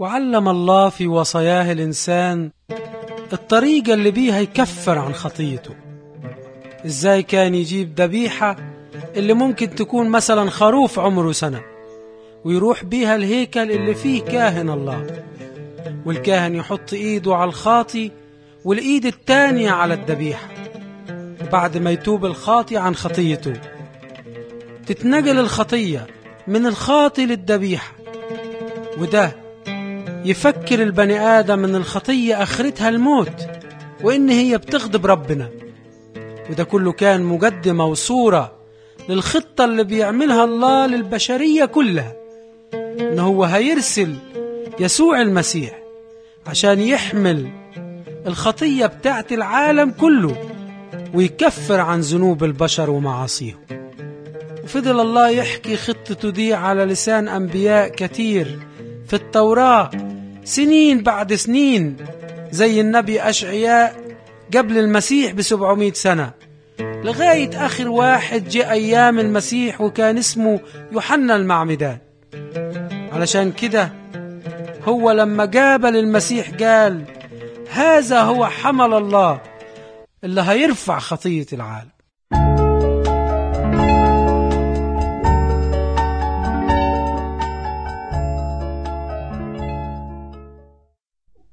وعلم الله في وصاياه الإنسان الطريقة اللي بيها يكفر عن خطيته. إزاي كان يجيب ذبيحة اللي ممكن تكون مثلا خروف عمره سنة، ويروح بيها الهيكل اللي فيه كاهن الله، والكاهن يحط إيده على الخاطي والإيد التانية على الذبيحة، وبعد ما يتوب الخاطي عن خطيته تتنقل الخطية من الخاطي للذبيحة. وده يفكر البني آدم ان الخطية آخرتها الموت، وإن هي بتغضب ربنا. وده كله كان مقدمة وصورة للخطة اللي بيعملها الله للبشرية كلها، إن هو هيرسل يسوع المسيح عشان يحمل الخطية بتاعت العالم كله ويكفر عن ذنوب البشر ومعاصيهم. وفضل الله يحكي خطته دي على لسان أنبياء كتير في التوراة سنين بعد سنين، زي النبي أشعياء قبل المسيح ب700 سنة، لغاية آخر واحد جاء أيام المسيح وكان اسمه يوحنا المعمدان. علشان كده هو لما قابل المسيح قال: هذا هو حمل الله اللي هيرفع خطية العالم.